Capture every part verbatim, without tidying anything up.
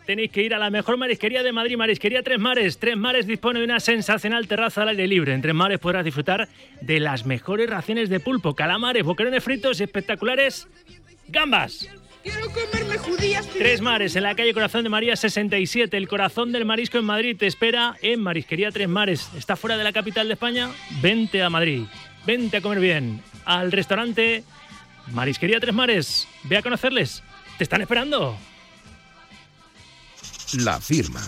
tenéis que ir a la mejor marisquería de Madrid, Marisquería Tres Mares. Tres Mares dispone de una sensacional terraza al aire libre. En Tres Mares podrás disfrutar de las mejores raciones de pulpo, calamares, boquerones fritos y espectaculares gambas. Quiero comerme judías. Tres Mares, en la calle Corazón de María sesenta y siete. El corazón del marisco en Madrid te espera en Marisquería Tres Mares. ¿Está fuera de la capital de España? Vente a Madrid. Vente a comer bien. Al restaurante Marisquería Tres Mares. Ve a conocerles. Te están esperando. La firma.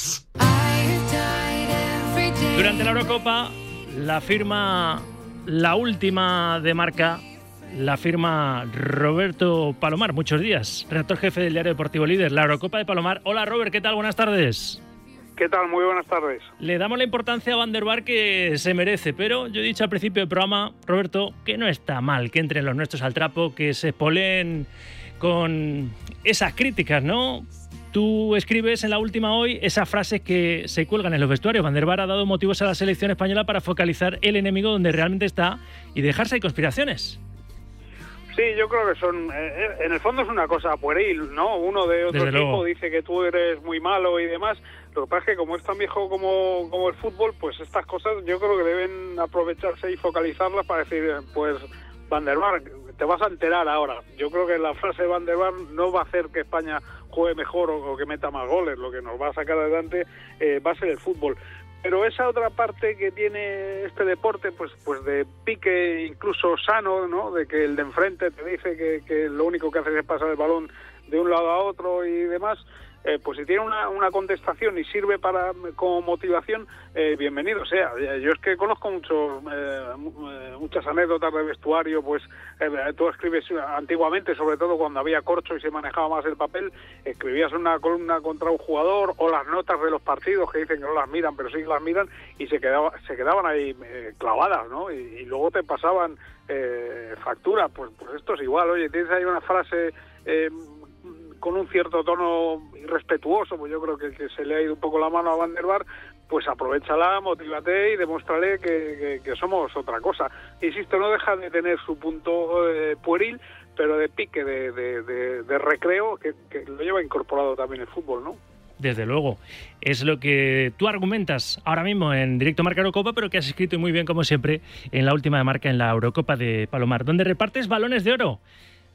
Durante la Eurocopa, la firma, la última de marca, la firma Roberto Palomar. Muchos días, redactor jefe del diario deportivo Líder, la Eurocopa de Palomar. Hola Robert, ¿qué tal? Buenas tardes. ¿Qué tal? Muy buenas tardes. Le damos la importancia a Van der Vaart que se merece, pero yo he dicho al principio del programa, Roberto, que no está mal que entren los nuestros al trapo, que se spoleen con esas críticas, ¿no? Tú escribes en la última hoy esas frases que se cuelgan en los vestuarios. Van der Vaart ha dado motivos a la selección española para focalizar el enemigo donde realmente está y dejarse de conspiraciones. Sí, yo creo que son, eh, en el fondo es una cosa pueril, ¿no? Uno de otro Desde equipo luego. dice que tú eres muy malo y demás. Lo que pasa es que como es tan viejo como, como el fútbol, pues estas cosas yo creo que deben aprovecharse y focalizarlas para decir, pues, Van der Vaart, te vas a enterar ahora. Yo creo que la frase de Van der Vaart no va a hacer que España juegue mejor o, o que meta más goles. Lo que nos va a sacar adelante eh, va a ser el fútbol. Pero esa otra parte que tiene este deporte, pues pues de pique incluso sano, ¿no? De que el de enfrente te dice que, que lo único que hace es pasar el balón de un lado a otro y demás, eh, pues si tiene una, una contestación y sirve para como motivación, eh, bienvenido sea. Yo es que conozco muchos eh, muchas anécdotas de vestuario, pues eh, tú escribes antiguamente, sobre todo cuando había corcho y se manejaba más el papel, escribías una columna contra un jugador o las notas de los partidos que dicen que no las miran, pero sí que las miran y se quedaba, se quedaban ahí eh, clavadas, ¿no? Y, y luego te pasaban eh, factura, pues, pues esto es igual. Oye, tienes ahí una frase eh, con un cierto tono irrespetuoso, pues yo creo que, que se le ha ido un poco la mano a Van der Vaart, pues aprovéchala, motívate y demuéstrale que, que, que somos otra cosa. Insisto, no deja de tener su punto eh, pueril, pero de pique, de, de, de, de recreo, que, que lo lleva incorporado también el fútbol, ¿no? Desde luego, es lo que tú argumentas ahora mismo en Directo Marca Eurocopa, pero que has escrito muy bien, como siempre, en la última de marca, en la Eurocopa de Palomar, donde repartes balones de oro.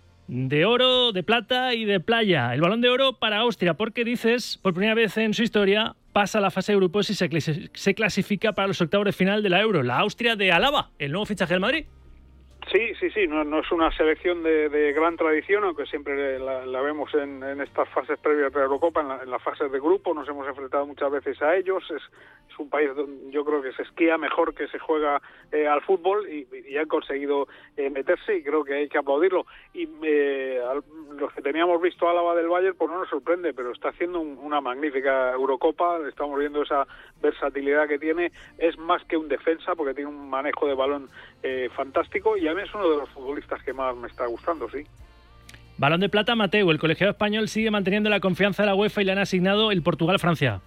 De oro, de plata y de playa. El balón de oro para Austria, porque dices, por primera vez en su historia, pasa a la fase de grupos y se, clas- se clasifica para los octavos de final de la Euro. La Austria de Alaba, el nuevo fichaje del Madrid. Sí, sí, sí, no, no es una selección de, de gran tradición, aunque siempre la, la vemos en, en estas fases previas de la Eurocopa, en, la, en las fases de grupo, nos hemos enfrentado muchas veces a ellos, es, es un país donde yo creo que se esquía mejor que se juega eh, al fútbol y, y han conseguido eh, meterse y creo que hay que aplaudirlo. Y eh, al, los que teníamos visto a Álava del Bayern, pues no nos sorprende, pero está haciendo un, una magnífica Eurocopa, estamos viendo esa versatilidad que tiene, es más que un defensa porque tiene un manejo de balón eh, fantástico y a mí es uno de los futbolistas que más me está gustando, sí. Balón de plata, Mateu. El colegiado español sigue manteniendo la confianza de la UEFA y le han asignado el Portugal-Francia.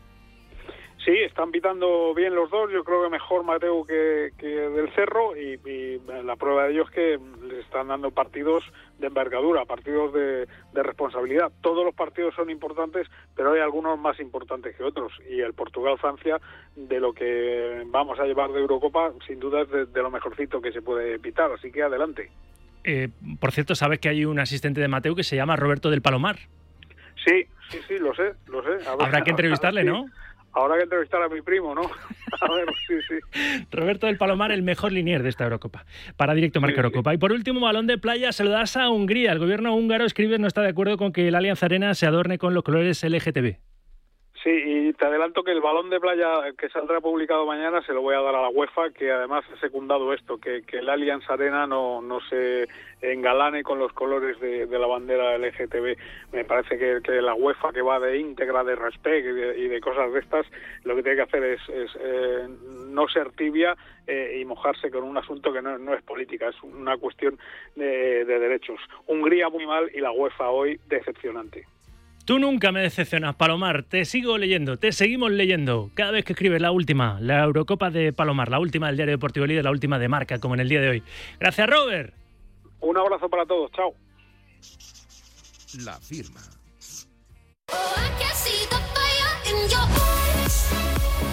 Sí, están pitando bien los dos, yo creo que mejor Mateu que, que del Cerro y, y la prueba de ello es que les están dando partidos de envergadura, partidos de, de responsabilidad. Todos los partidos son importantes, pero hay algunos más importantes que otros y el Portugal-Francia, de lo que vamos a llevar de Eurocopa, sin duda es de, de lo mejorcito que se puede pitar, así que adelante. Eh, por cierto, ¿sabes que hay un asistente de Mateu que se llama Roberto del Palomar? Sí, sí, sí, lo sé, lo sé. A ver, Habrá que entrevistarle, sí. ¿no? Habrá que entrevistar a mi primo, ¿no? A ver, sí, sí. Roberto del Palomar, el mejor linier de esta Eurocopa. Para Directo Marca Sí, Eurocopa. sí. Y por último, balón de playa, se lo das a Hungría. El gobierno húngaro, escribe, no está de acuerdo con que el Allianz Arena se adorne con los colores L G T B. Sí, y te adelanto que el balón de playa que saldrá publicado mañana se lo voy a dar a la UEFA, que además ha secundado esto, que, que el Allianz Arena no, no se engalane con los colores de, de la bandera L G T B. Me parece que, que la UEFA, que va de íntegra, de respeto y de, y de cosas de estas, lo que tiene que hacer es, es eh, no ser tibia eh, y mojarse con un asunto que no, no es política, es una cuestión de, de derechos. Hungría muy mal y la UEFA hoy decepcionante. Tú nunca me decepcionas, Palomar. Te sigo leyendo, te seguimos leyendo. Cada vez que escribes la última, la Eurocopa de Palomar, la última del Diario Deportivo Líder, la última de Marca, como en el día de hoy. Gracias, Robert. Un abrazo para todos. Chao. La firma. Oh, ha sido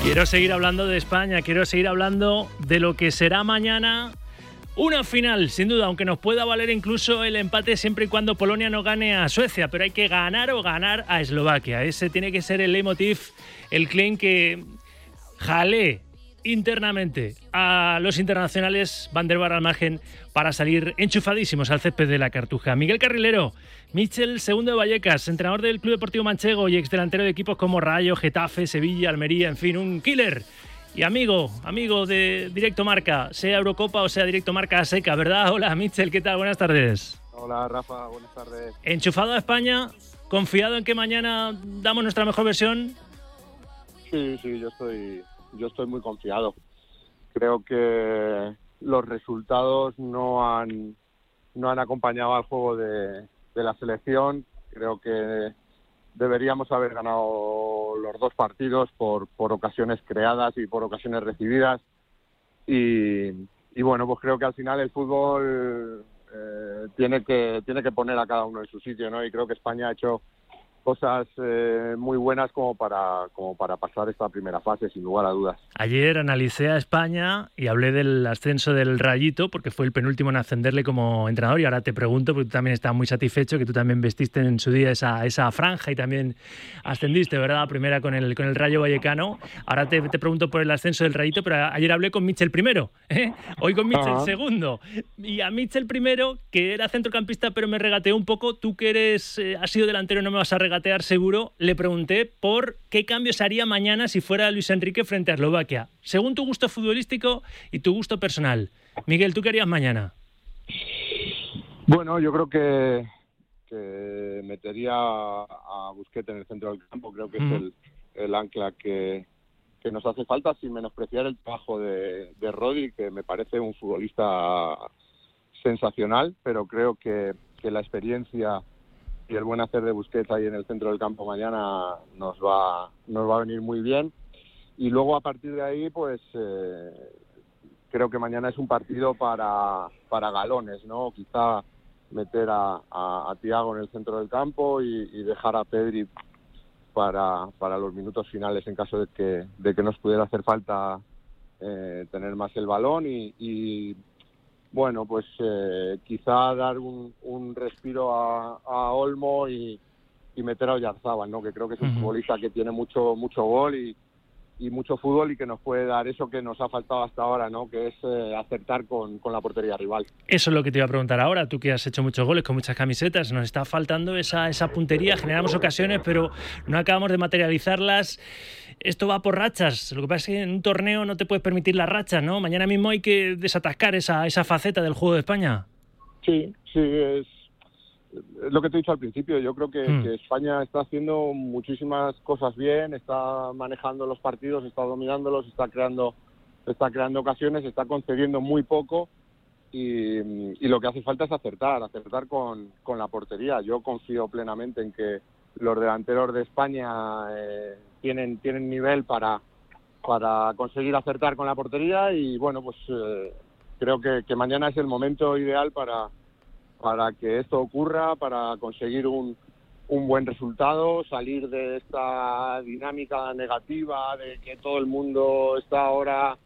Quiero seguir hablando de España, quiero seguir hablando de lo que será mañana una final, sin duda, aunque nos pueda valer incluso el empate siempre y cuando Polonia no gane a Suecia, pero hay que ganar o ganar a Eslovaquia. Ese tiene que ser el leitmotiv, el claim que jale internamente a los internacionales Van der Vaart al margen para salir enchufadísimos al césped de la Cartuja. Miguel Carrilero, Mitchell segundo de Vallecas, entrenador del Club Deportivo Manchego y exdelantero de equipos como Rayo, Getafe, Sevilla, Almería, en fin, un killer. Y amigo, amigo de Directo Marca, sea Eurocopa o sea Directo Marca a seca, ¿verdad? Hola Mitchell, ¿qué tal? Buenas tardes. Hola Rafa, buenas tardes. ¿Enchufado a España? ¿Confiado en que mañana damos nuestra mejor versión? Sí, sí, yo estoy, yo estoy muy confiado. Creo que los resultados no han, no han acompañado al juego de, de la selección. Creo que deberíamos haber ganado los dos partidos por, por ocasiones creadas y por ocasiones recibidas. Y, y bueno, pues creo que al final el fútbol eh, tiene que tiene que poner a cada uno en su sitio, ¿no? Y creo que España ha hecho cosas eh, muy buenas como para como para pasar esta primera fase, sin lugar a dudas. Ayer analicé a España y hablé del ascenso del Rayito, porque fue el penúltimo en ascenderle como entrenador, y ahora te pregunto, porque tú también estás muy satisfecho, que tú también vestiste en su día esa, esa franja y también ascendiste, ¿verdad?, a primera con el, con el Rayo Vallecano. Ahora te, te pregunto por el ascenso del Rayito, pero ayer hablé con Mitchell primero, ¿eh? Hoy con Mitchell uh-huh. segundo. Y a Mitchell primero, que era centrocampista, pero me regateó un poco. Tú que eres, eh, has sido delantero, no me vas a regatear seguro, le pregunté por qué cambios haría mañana si fuera Luis Enrique frente a Eslovaquia, según tu gusto futbolístico y tu gusto personal. Miguel, ¿tú qué harías mañana? Bueno, yo creo que, que metería a Busquets en el centro del campo. Creo que mm. es el, el ancla que, que nos hace falta, sin menospreciar el trabajo de, de Rodri, que me parece un futbolista sensacional, pero creo que, que la experiencia y el buen hacer de Busquets ahí en el centro del campo mañana nos va nos va a venir muy bien. Y luego a partir de ahí, pues eh, creo que mañana es un partido para para galones, ¿no? Quizá meter a, a, a Thiago en el centro del campo y, y dejar a Pedri para para los minutos finales en caso de que de que nos pudiera hacer falta eh, tener más el balón y, y bueno, pues eh, quizá dar un, un respiro a, a Olmo y, y meter a Oyarzábal, ¿no? Que creo que es un uh-huh. futbolista que tiene mucho mucho gol y, y mucho fútbol y que nos puede dar eso que nos ha faltado hasta ahora, ¿no? Que es eh, acertar con, con la portería rival. Eso es lo que te iba a preguntar ahora. Tú que has hecho muchos goles con muchas camisetas, nos está faltando esa, esa puntería. Generamos ocasiones, pero no acabamos de materializarlas. Esto va por rachas. Lo que pasa es que en un torneo no te puedes permitir las rachas, ¿no? Mañana mismo hay que desatascar esa, esa faceta del juego de España. Sí, sí, es, es lo que te he dicho al principio. Yo creo que, hmm. que España está haciendo muchísimas cosas bien, está manejando los partidos, está dominándolos, está creando, está creando ocasiones, está concediendo muy poco y, y lo que hace falta es acertar, acertar con, con la portería. Yo confío plenamente en que los delanteros de España eh, tienen tienen nivel para para conseguir acertar con la portería y bueno, pues eh, creo que, que mañana es el momento ideal para para que esto ocurra, para conseguir un, un buen resultado, salir de esta dinámica negativa de que todo el mundo está ahora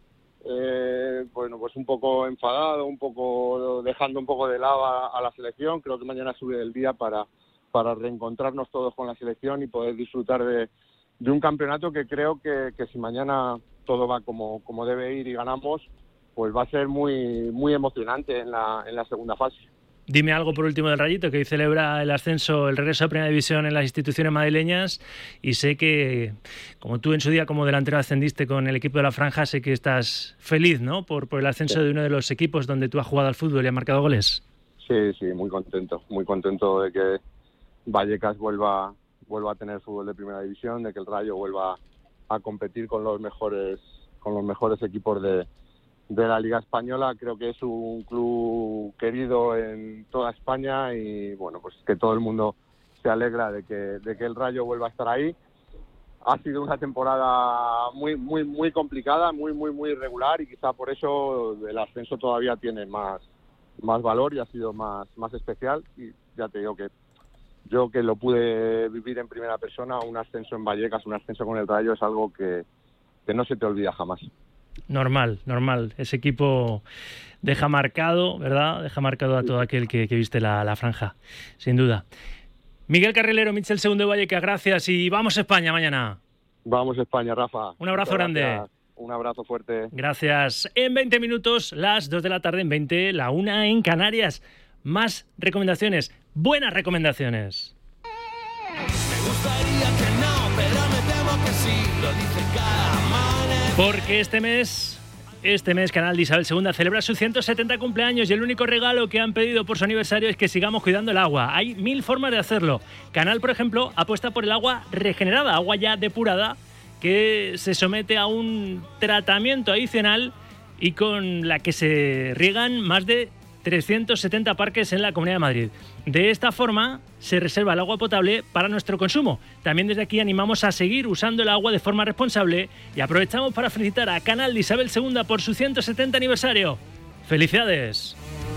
eh, bueno, pues un poco enfadado, un poco dejando un poco de lado a, a la selección. Creo que mañana sube el día para para reencontrarnos todos con la selección y poder disfrutar de, de un campeonato que creo que, que si mañana todo va como, como debe ir y ganamos, pues va a ser muy muy emocionante en la, en la segunda fase. Dime algo por último del Rayito, que hoy celebra el ascenso, el regreso a Primera División en las instituciones madrileñas, y sé que, como tú en su día como delantero ascendiste con el equipo de la Franja, sé que estás feliz, ¿no?, por, por el ascenso sí. de uno de los equipos donde tú has jugado al fútbol y has marcado goles. Sí, sí, muy contento, muy contento de que Vallecas vuelva vuelva a tener fútbol de Primera División, de que el Rayo vuelva a competir con los mejores con los mejores equipos de, de la Liga Española. Creo que es un club querido en toda España y bueno, pues que todo el mundo se alegra de que de que el Rayo vuelva a estar ahí. Ha sido una temporada muy muy muy complicada, muy muy muy irregular y quizá por eso el ascenso todavía tiene más más valor y ha sido más más especial. Y ya te digo que yo que lo pude vivir en primera persona, un ascenso en Vallecas, un ascenso con el Rayo es algo que, que no se te olvida jamás. Normal, normal. Ese equipo deja marcado, ¿verdad? Deja marcado a todo aquel que, que viste la, la franja, sin duda. Miguel Carrilero, Michel Segundo de Vallecas, gracias y vamos a España mañana. Vamos a España, Rafa. Un abrazo grande. Un abrazo fuerte. Gracias. En veinte minutos, las dos de la tarde, en veinte, la una en Canarias. Más recomendaciones, buenas recomendaciones. Me gustaría que no, pero me temo que sí, lo dice cada amanecer. Porque este mes, este mes Canal de Isabel segunda celebra su ciento setenta cumpleaños y el único regalo que han pedido por su aniversario es que sigamos cuidando el agua. Hay mil formas de hacerlo. Canal, por ejemplo, apuesta por el agua regenerada, agua ya depurada, que se somete a un tratamiento adicional y con la que se riegan más de trescientos setenta parques en la Comunidad de Madrid. De esta forma se reserva el agua potable para nuestro consumo. También desde aquí animamos a seguir usando el agua de forma responsable y aprovechamos para felicitar a Canal de Isabel segunda por su ciento setenta aniversario. ¡Felicidades!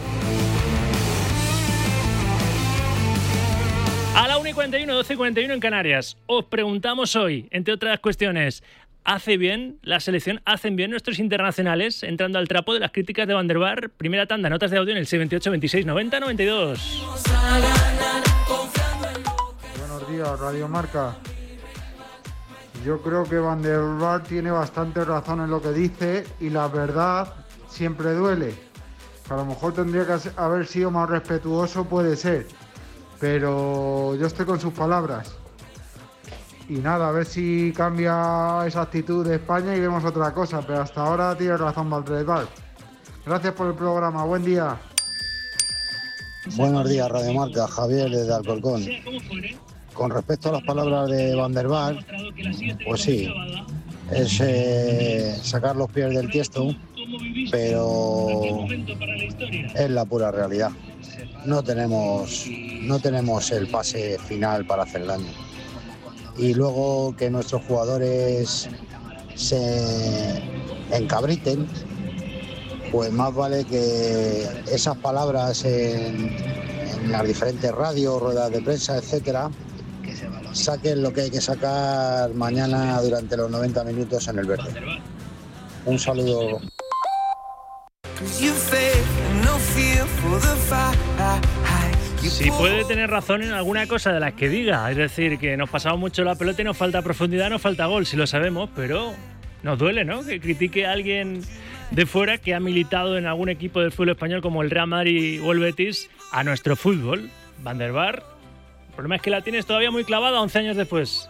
A la una y cuarenta y uno, doce y cuarenta y uno en Canarias. Os preguntamos hoy, entre otras cuestiones, ¿hace bien la selección, hacen bien nuestros internacionales entrando al trapo de las críticas de Van der Vaart? Primera tanda, notas de audio en el seis veintiocho, veintiséis, noventa, noventa y dos. Buenos días, Radio Marca. Yo creo que Van der Vaart tiene bastante razón en lo que dice y la verdad siempre duele. A lo mejor tendría que haber sido más respetuoso, puede ser, pero yo estoy con sus palabras. Y nada, a ver si cambia esa actitud de España y vemos otra cosa, pero hasta ahora tiene razón Van der Vaart. Gracias por el programa, buen día. Buenos días, Radio Marca, Javier desde Alcorcón. Con respecto a las palabras de Van der Vaart, pues sí, es eh, sacar los pies del tiesto, pero es la pura realidad. No tenemos, no tenemos el pase final para hacer daño. Y luego que nuestros jugadores se encabriten, pues más vale que esas palabras en, en las diferentes radios, ruedas de prensa, etcétera, saquen lo que hay que sacar mañana durante los noventa minutos en el verde. Un saludo. Si puede tener razón en alguna cosa de las que diga, es decir, que nos pasamos mucho la pelota y nos falta profundidad, nos falta gol, si lo sabemos, pero nos duele, ¿no? Que critique a alguien de fuera que ha militado en algún equipo del fútbol español como el Real Madrid o el Betis a nuestro fútbol. Van der Vaart, el problema es que la tienes todavía muy clavada once años después.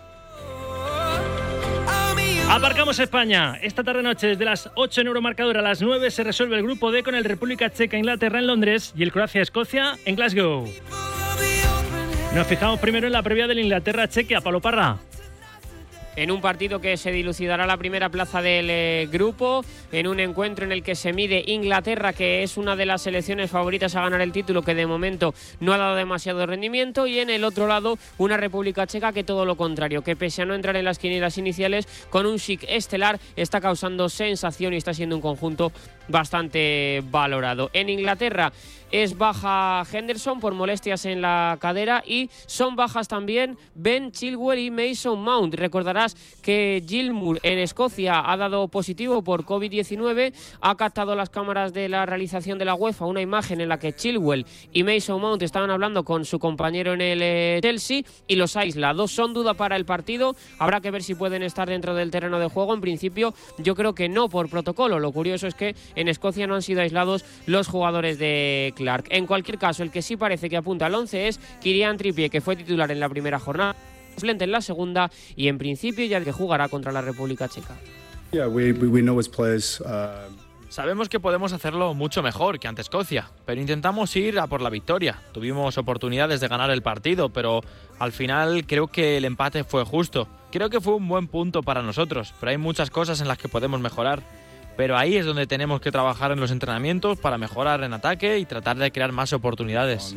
Aparcamos España. Esta tarde-noche, desde las ocho en Euromarcador a las nueve, se resuelve el grupo D con el República Checa, Inglaterra en Londres y el Croacia-Escocia en Glasgow. Nos fijamos primero en la previa del Inglaterra-Chequia. Pablo Parra. En un partido que se dilucidará la primera plaza del eh, grupo, en un encuentro en el que se mide Inglaterra, que es una de las selecciones favoritas a ganar el título, que de momento no ha dado demasiado rendimiento, y en el otro lado una República Checa que todo lo contrario, que pese a no entrar en las quinielas iniciales, con un chic estelar está causando sensación y está siendo un conjunto bastante valorado. En Inglaterra es baja Henderson por molestias en la cadera y son bajas también Ben Chilwell y Mason Mount. Recordarás que Gilmour en Escocia ha dado positivo por covid diecinueve, ha captado las cámaras de la realización de la UEFA una imagen en la que Chilwell y Mason Mount estaban hablando con su compañero en el eh, Chelsea y los aísla. Dos son duda para el partido, habrá que ver si pueden estar dentro del terreno de juego. En principio yo creo que no por protocolo. Lo curioso es que en Escocia no han sido aislados los jugadores de Clark. En cualquier caso, el que sí parece que apunta al once es Kieran Trippier, que fue titular en la primera jornada, suplente en la segunda y en principio ya que jugará contra la República Checa. Yeah, we, we know as players, uh... Sabemos que podemos hacerlo mucho mejor que ante Escocia, pero intentamos ir a por la victoria. Tuvimos oportunidades de ganar el partido, pero al final creo que el empate fue justo. Creo que fue un buen punto para nosotros, pero hay muchas cosas en las que podemos mejorar. Pero ahí es donde tenemos que trabajar en los entrenamientos para mejorar en ataque y tratar de crear más oportunidades.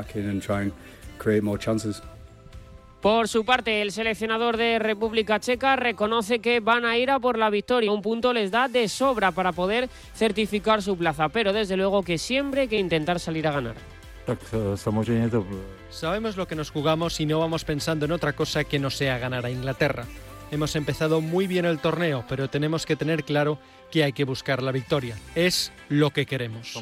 Por su parte, el seleccionador de República Checa reconoce que van a ir a por la victoria. Un punto les da de sobra para poder certificar su plaza, pero desde luego que siempre hay que intentar salir a ganar. Sabemos lo que nos jugamos y no vamos pensando en otra cosa que no sea ganar a Inglaterra. Hemos empezado muy bien el torneo, pero tenemos que tener claro que hay que buscar la victoria. Es lo que queremos.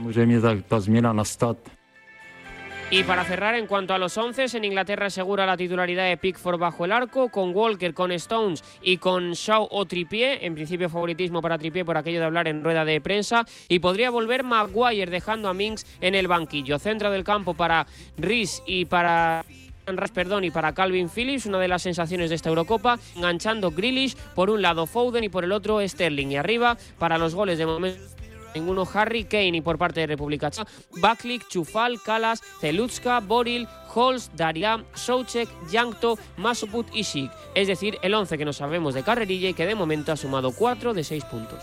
Y para cerrar, en cuanto a los once, en Inglaterra asegura la titularidad de Pickford bajo el arco, con Walker, con Stones y con Shaw o Trippier, en principio favoritismo para Trippier por aquello de hablar en rueda de prensa, y podría volver Maguire dejando a Mings en el banquillo. Centro del campo para Reece y para... perdón, y para Calvin Phillips, una de las sensaciones de esta Eurocopa, enganchando Grealish, por un lado Foden y por el otro Sterling, y arriba para los goles de momento ninguno Harry Kane, y por parte de República Checa, Baklik, Chufal, Kalas, Zelutska, Boril, Holst, Daria, Souček, Jankto, Masoput y Schick. Es decir, el once que no sabemos de carrerilla y que de momento ha sumado cuatro de seis puntos.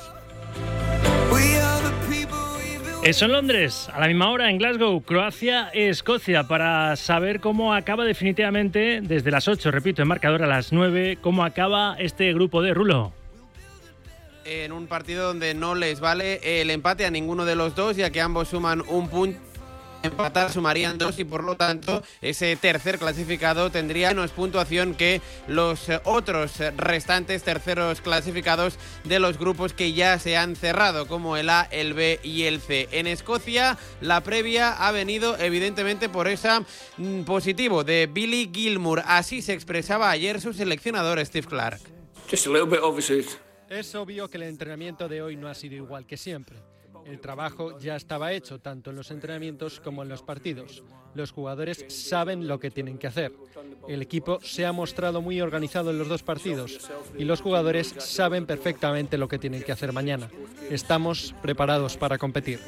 Eso en Londres, a la misma hora en Glasgow, Croacia-Escocia, para saber cómo acaba definitivamente, desde las ocho, repito, en marcador a las nueve, cómo acaba este grupo de Rulo. En un partido donde no les vale el empate a ninguno de los dos, ya que ambos suman un punto. Empatar sumarían dos y por lo tanto ese tercer clasificado tendría menos puntuación que los otros restantes terceros clasificados de los grupos que ya se han cerrado, como el A, el B y el C. En Escocia la previa ha venido evidentemente por esa mm, positivo de Billy Gilmour. Así se expresaba ayer su seleccionador Steve Clarke. Just a little bit, obviously. Es obvio que el entrenamiento de hoy no ha sido igual que siempre. El trabajo ya estaba hecho tanto en los entrenamientos como en los partidos. Los jugadores saben lo que tienen que hacer. El equipo se ha mostrado muy organizado en los dos partidos y los jugadores saben perfectamente lo que tienen que hacer mañana. Estamos preparados para competir.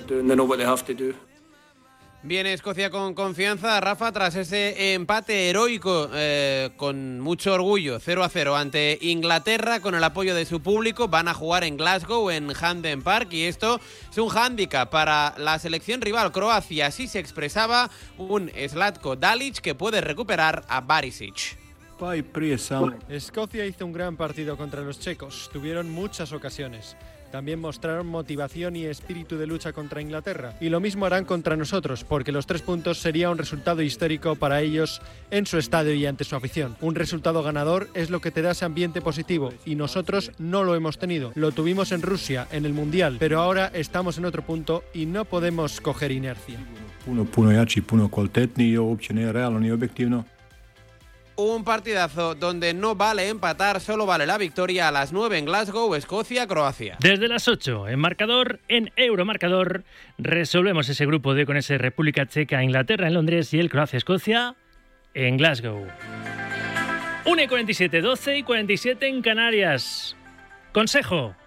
Viene Escocia con confianza, Rafa, tras ese empate heroico eh, con mucho orgullo, cero a cero ante Inglaterra, con el apoyo de su público. Van a jugar en Glasgow, en Hampden Park, y esto es un hándicap para la selección rival Croacia. Así se expresaba un Zlatko Dalic que puede recuperar a Barisic. Escocia hizo un gran partido contra los checos, tuvieron muchas ocasiones. También mostraron motivación y espíritu de lucha contra Inglaterra. Y lo mismo harán contra nosotros, porque los tres puntos sería un resultado histórico para ellos en su estadio y ante su afición. Un resultado ganador es lo que te da ese ambiente positivo, y nosotros no lo hemos tenido. Lo tuvimos en Rusia, en el Mundial, pero ahora estamos en otro punto y no podemos coger inercia. Puno, puno jači, puno kvalitetniji i uopće nije realno ni objektivno. Un partidazo donde no vale empatar, solo vale la victoria. A las nueve en Glasgow, Escocia, Croacia. Desde las ocho en marcador, en Euromarcador, resolvemos ese grupo D con ese República Checa, Inglaterra en Londres y el Croacia-Escocia en Glasgow. una y cuarenta y siete, doce y cuarenta y siete en Canarias. Consejo.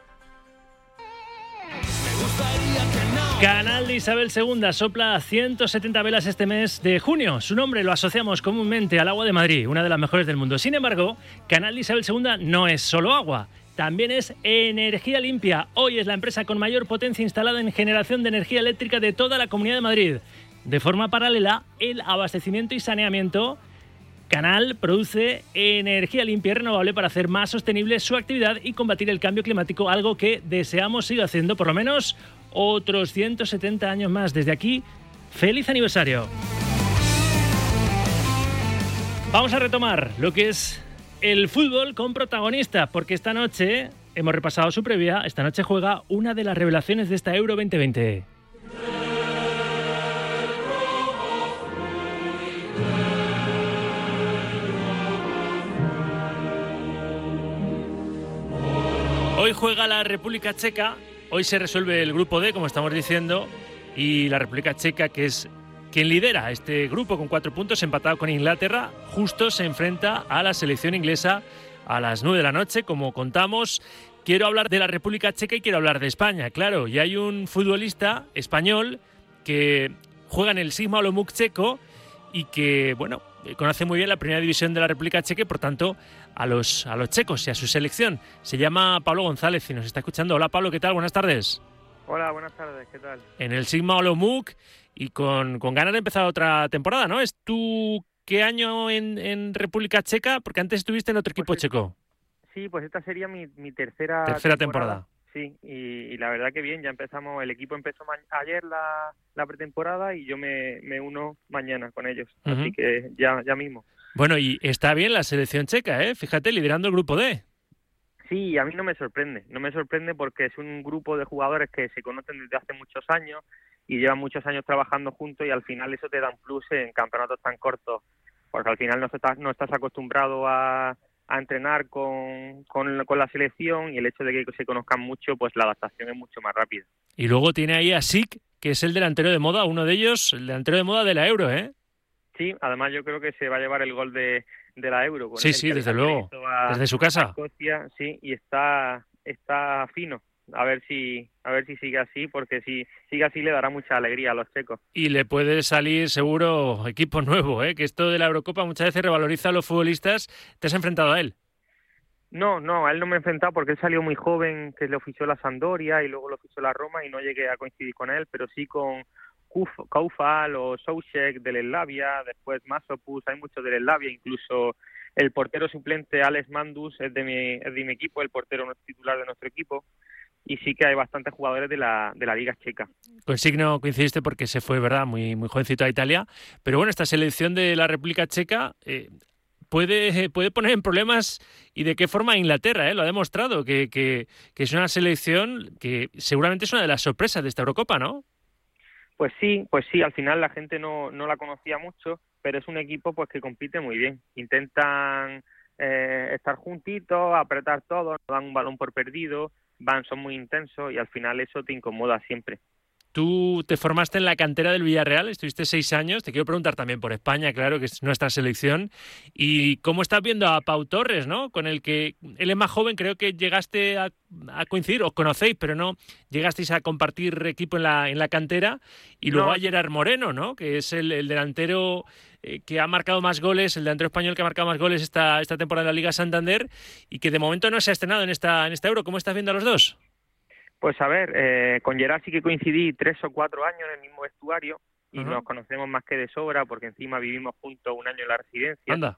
Canal de Isabel segunda sopla ciento setenta velas este mes de junio. Su nombre lo asociamos comúnmente al agua de Madrid, una de las mejores del mundo. Sin embargo, Canal de Isabel segunda no es solo agua, también es energía limpia. Hoy es la empresa con mayor potencia instalada en generación de energía eléctrica de toda la Comunidad de Madrid. De forma paralela, el abastecimiento y saneamiento. Canal produce energía limpia y renovable para hacer más sostenible su actividad y combatir el cambio climático, algo que deseamos siga haciendo por lo menos otros ciento setenta años más. Desde aquí, ¡feliz aniversario! Vamos a retomar lo que es el fútbol con protagonista, porque esta noche hemos repasado su previa. Esta noche juega una de las revelaciones de esta Euro veinte veinte. Hoy juega la República Checa, hoy se resuelve el grupo D, como estamos diciendo, y la República Checa, que es quien lidera este grupo con cuatro puntos, empatado con Inglaterra, justo se enfrenta a la selección inglesa a las nueve de la noche, como contamos. Quiero hablar de la República Checa y quiero hablar de España, claro, y hay un futbolista español que juega en el Sigma Olomouc checo y que, bueno, conoce muy bien la primera división de la República Checa y, por tanto, a los, a los checos y a su selección. Se llama Pablo González y nos está escuchando. Hola, Pablo, ¿qué tal? Buenas tardes. Hola, buenas tardes, ¿qué tal? En el Sigma Olomouc y con, con ganas de empezar otra temporada, ¿no? ¿Es tu qué año en, en República Checa? Porque antes estuviste en otro equipo pues, checo. Sí, pues esta sería mi, mi tercera, tercera temporada. temporada. Sí, y, y la verdad que bien, ya empezamos, el equipo empezó ma- ayer la, la pretemporada y yo me, me uno mañana con ellos, uh-huh. Así que ya, ya mismo. Bueno, y está bien la selección checa, ¿eh? Fíjate, liderando el grupo D. Sí, a mí no me sorprende, no me sorprende porque es un grupo de jugadores que se conocen desde hace muchos años y llevan muchos años trabajando juntos y al final eso te da un plus en campeonatos tan cortos, porque al final no estás, no estás acostumbrado a, a entrenar con, con, con la selección y el hecho de que se conozcan mucho, pues la adaptación es mucho más rápida. Y luego tiene ahí a Sik, que es el delantero de moda, uno de ellos, el delantero de moda de la Euro, ¿eh? Sí, además yo creo que se va a llevar el gol de, de la Euro. Con Sí, sí, desde luego, a, desde su casa. Escocia, sí, y está está fino. A ver si a ver si sigue así, porque si sigue así le dará mucha alegría a los checos. Y le puede salir seguro equipo nuevo, ¿eh? Que esto de la Eurocopa muchas veces revaloriza a los futbolistas. ¿Te has enfrentado a él? No, no, a él no me he enfrentado porque él salió muy joven, que lo fichó la Sampdoria y luego lo fichó la Roma y no llegué a coincidir con él, pero sí con Koufal o Soucek del Slavia, después Masopus, hay muchos del Slavia, incluso el portero suplente Alex Mandus es de mi, es de mi equipo, el portero titular de nuestro equipo, y sí que hay bastantes jugadores de la de la Liga Checa. Con Signo coincidiste porque se fue, ¿verdad?, muy muy jovencito a Italia, pero bueno, esta selección de la República Checa eh, puede puede poner en problemas, y de qué forma, a Inglaterra, ¿eh? Lo ha demostrado, que, que, que es una selección que seguramente es una de las sorpresas de esta Eurocopa, ¿no? Pues sí, pues sí, al final la gente no, no la conocía mucho, pero es un equipo pues que compite muy bien. Intentan eh, estar juntitos, apretar todo, no dan un balón por perdido, van, son muy intensos y al final eso te incomoda siempre. Tú te formaste en la cantera del Villarreal, estuviste seis años. Te quiero preguntar también por España, claro, que es nuestra selección. ¿Y cómo estás viendo a Pau Torres, ¿no? Con el que él es más joven, creo que llegaste a, a coincidir, os conocéis, pero no llegasteis a compartir equipo en la, en la cantera. Y luego No. a Gerard Moreno, ¿no? Que es el, el delantero eh, que ha marcado más goles, el delantero español que ha marcado más goles esta, esta temporada en la Liga Santander y que de momento no se ha estrenado en esta, en esta Euro. ¿Cómo estás viendo a los dos? Pues a ver, eh, con Gerard sí que coincidí tres o cuatro años en el mismo vestuario y Ajá. nos conocemos más que de sobra porque encima vivimos juntos un año en la residencia. Anda.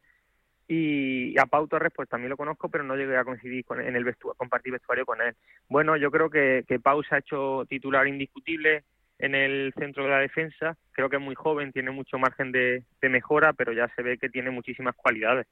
Y a Pau Torres pues también lo conozco, pero no llegué a coincidir con, en el vestuario, compartir vestuario con él. Bueno, yo creo que, que Pau se ha hecho titular indiscutible en el centro de la defensa. Creo que es muy joven, tiene mucho margen de, de mejora, pero ya se ve que tiene muchísimas cualidades.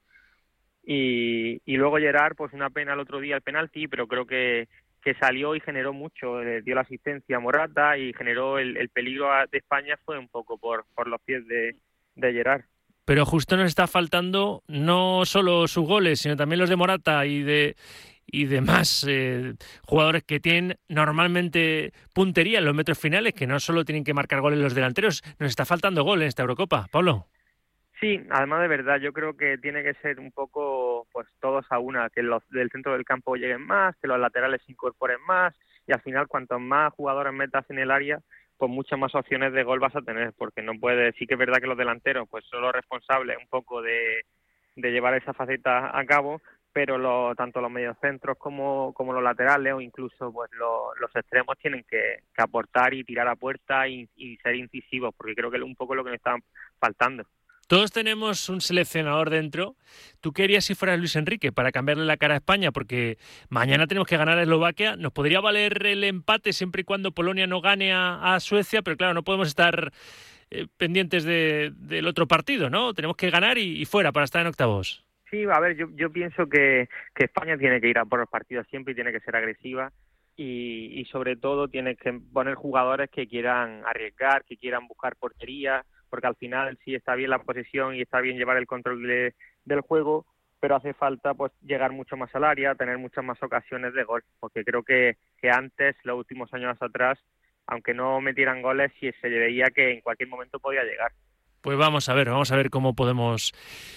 Y, y luego Gerard, pues una pena el otro día el penalti, pero creo que que salió y generó mucho, eh, dio la asistencia a Morata y generó el, el peligro a, de España fue un poco por, por los pies de, de Gerard. Pero justo nos está faltando no solo sus goles, sino también los de Morata y de y demás eh, jugadores que tienen normalmente puntería en los metros finales, que no solo tienen que marcar goles los delanteros. Nos está faltando gol en esta Eurocopa, Pablo. Sí, además de verdad, yo creo que tiene que ser un poco pues todos a una, que los del centro del campo lleguen más, que los laterales se incorporen más y al final cuantos más jugadores metas en el área, pues muchas más opciones de gol vas a tener, porque no puede, sí que es verdad que los delanteros pues son los responsables un poco de, de llevar esa faceta a cabo, pero lo, tanto los mediocentros como, como los laterales o incluso pues lo, los extremos tienen que, que aportar y tirar a puerta y, y ser incisivos, porque creo que es un poco lo que me está faltando. Todos tenemos un seleccionador dentro. ¿Tú qué harías si fueras Luis Enrique para cambiarle la cara a España? Porque mañana tenemos que ganar a Eslovaquia. Nos podría valer el empate siempre y cuando Polonia no gane a, a Suecia, pero claro, no podemos estar eh, pendientes de, del otro partido, ¿no? Tenemos que ganar y, y fuera para estar en octavos. Sí, a ver, yo, yo pienso que, que España tiene que ir a por los partidos siempre y tiene que ser agresiva y, y sobre todo tiene que poner jugadores que quieran arriesgar, que quieran buscar portería, porque al final sí está bien la posesión y está bien llevar el control de, del juego, pero hace falta pues llegar mucho más al área, tener muchas más ocasiones de gol, porque creo que, que antes, los últimos años atrás, aunque no metieran goles, sí se veía que en cualquier momento podía llegar. Pues vamos a ver, vamos a ver cómo podemos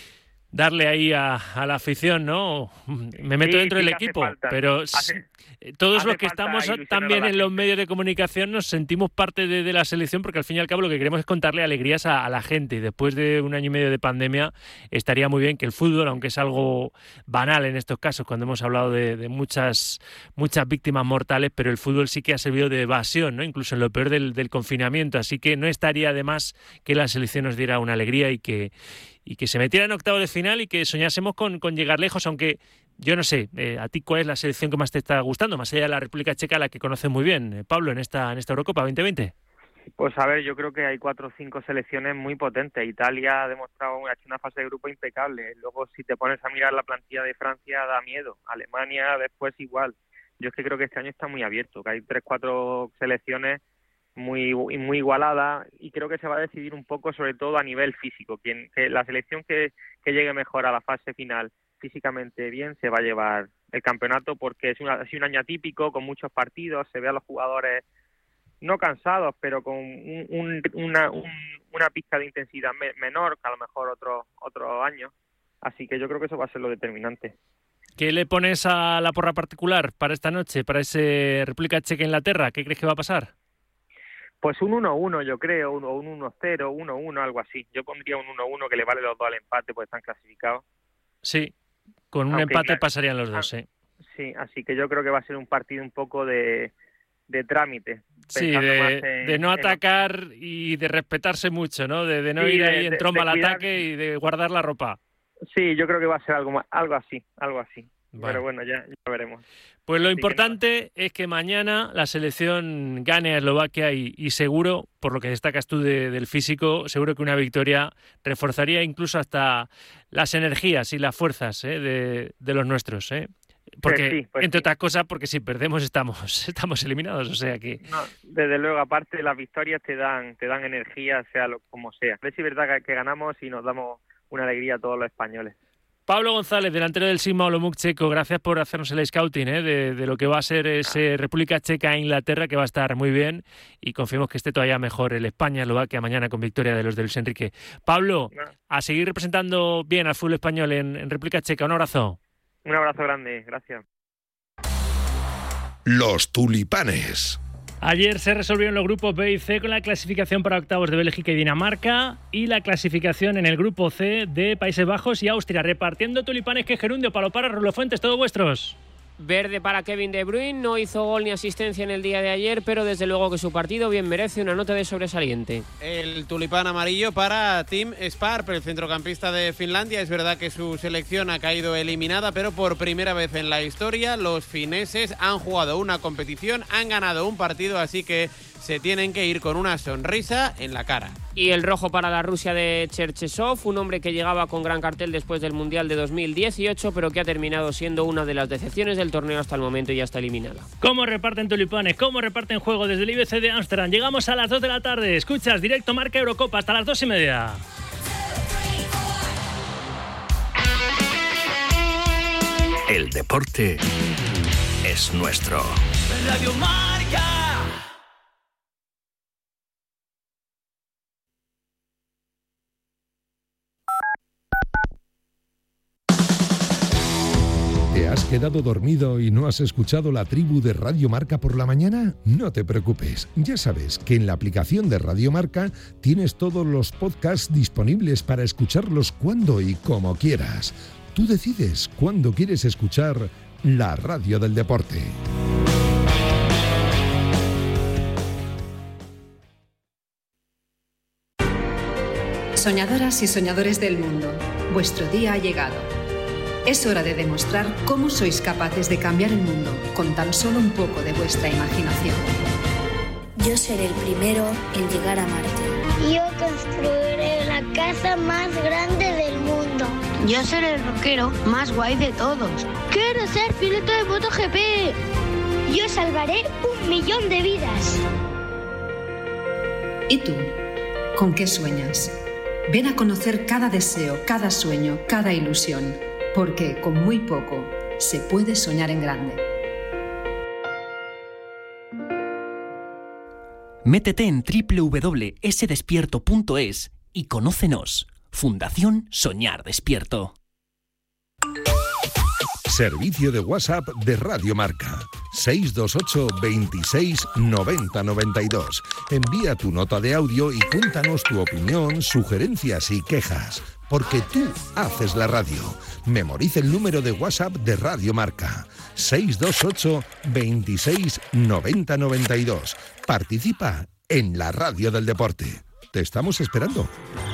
darle ahí a, a la afición, ¿no? Me meto sí, dentro sí, del equipo, falta. pero hace, todos los que falta estamos también en los medios de comunicación nos sentimos parte de, de la selección, porque al fin y al cabo lo que queremos es contarle alegrías a, a la gente, y después de un año y medio de pandemia estaría muy bien que el fútbol, aunque es algo banal en estos casos cuando hemos hablado de, de muchas muchas víctimas mortales, pero el fútbol sí que ha servido de evasión, ¿no? Incluso en lo peor del, del confinamiento, así que no estaría de más que la selección nos diera una alegría y que y que se metiera en octavos de final y que soñásemos con, con llegar lejos, aunque yo no sé, eh, ¿a ti cuál es la selección que más te está gustando, más allá de la República Checa, la que conoces muy bien, eh, Pablo, en esta en esta Eurocopa veinte veinte? Pues a ver, yo creo que hay cuatro o cinco selecciones muy potentes. Italia ha demostrado ha hecho una fase de grupo impecable. Luego, si te pones a mirar la plantilla de Francia, da miedo. Alemania después igual. Yo es que creo que este año está muy abierto, que hay tres, cuatro selecciones muy muy igualadas y creo que se va a decidir un poco sobre todo a nivel físico. Quien, que la selección que, que llegue mejor a la fase final físicamente bien se va a llevar el campeonato, porque es una, ha sido un año atípico con muchos partidos, se ve a los jugadores no cansados, pero con un, un, una, un, una pizca de intensidad me, menor que a lo mejor otros otros años. Así que yo creo que eso va a ser lo determinante. ¿Qué le pones a la porra particular para esta noche, para ese República Checa-Inglaterra? ¿Qué crees que va a pasar? Pues un uno uno, yo creo, un uno cero, uno uno, algo así. Yo pondría un uno uno que le vale los dos al empate, pues están clasificados. Sí, con un Aunque empate pasarían los dos, sí. Sí, así que yo creo que va a ser un partido un poco de, de trámite. Sí, de, en, de no atacar en... y de respetarse mucho, ¿no? De, de no sí, ir ahí de, en tromba al ataque y de guardar la ropa. Sí, yo creo que va a ser algo algo así, algo así. Vale. Pero bueno, ya, ya veremos. Pues lo Así importante que no. es que mañana la selección gane a Eslovaquia y, y seguro, por lo que destacas tú de, del físico, seguro que una victoria reforzaría incluso hasta las energías y las fuerzas ¿eh? de, de los nuestros, ¿eh? Porque, pues sí, pues entre sí. otras cosas, porque si perdemos estamos estamos eliminados, o sea que... No, desde luego, aparte las victorias te dan te dan energía, sea lo, como sea. Es verdad que, que ganamos y nos damos una alegría a todos los españoles. Pablo González, delantero del Sigma Olomouc checo, gracias por hacernos el scouting ¿eh? de, de lo que va a ser ese República Checa e Inglaterra, que va a estar muy bien, y confiemos que esté todavía mejor el España-Eslovaquia mañana con victoria de los de Luis Enrique. Pablo, no. a seguir representando bien al fútbol español en, en República Checa. Un abrazo. Un abrazo grande, gracias. Los tulipanes. Ayer se resolvieron los grupos B y C con la clasificación para octavos de Bélgica y Dinamarca y la clasificación en el grupo C de Países Bajos y Austria. Repartiendo tulipanes, que gerundio, Palo para Rulo Fuentes, todos vuestros. Verde para Kevin De Bruyne, no hizo gol ni asistencia en el día de ayer, pero desde luego que su partido bien merece una nota de sobresaliente. El tulipán amarillo para Tim Sparp, el centrocampista de Finlandia. Es verdad que su selección ha caído eliminada, pero por primera vez en la historia los fineses han jugado una competición, han ganado un partido, así que se tienen que ir con una sonrisa en la cara. Y el rojo para la Rusia de Cherchesov, un hombre que llegaba con gran cartel después del Mundial de dos mil dieciocho, pero que ha terminado siendo una de las decepciones del torneo hasta el momento y ya está eliminada. ¿Cómo reparten tulipanes? ¿Cómo reparten juego desde el I B C de Ámsterdam? Llegamos a las dos de la tarde. Escuchas Directo Marca Eurocopa hasta las dos y media. El deporte es nuestro. Radio Marca. ¿Te has quedado dormido y no has escuchado la tribu de Radio Marca por la mañana? No te preocupes, ya sabes que en la aplicación de Radio Marca tienes todos los podcasts disponibles para escucharlos cuando y como quieras. Tú decides cuándo quieres escuchar la radio del deporte. Soñadoras y soñadores del mundo, vuestro día ha llegado. Es hora de demostrar cómo sois capaces de cambiar el mundo con tan solo un poco de vuestra imaginación. Yo seré el primero en llegar a Marte. Yo construiré la casa más grande del mundo. Yo seré el rockero más guay de todos. Quiero ser piloto de MotoGP. Yo salvaré un millón de vidas. ¿Y tú? ¿Con qué sueñas? Ven a conocer cada deseo, cada sueño, cada ilusión. Porque con muy poco se puede soñar en grande. Métete en doble u doble u doble u punto ese despierto punto es y conócenos. Fundación Soñar Despierto. Servicio de WhatsApp de Radio Marca. seis dos ocho, veintiséis, noventa, noventa y dos. Envía tu nota de audio y cuéntanos tu opinión, sugerencias y quejas. Porque tú haces la radio. Memoriza el número de WhatsApp de Radio Marca. seis dos ocho, veintiséis, noventa, noventa y dos. Participa en la radio del deporte. Te estamos esperando.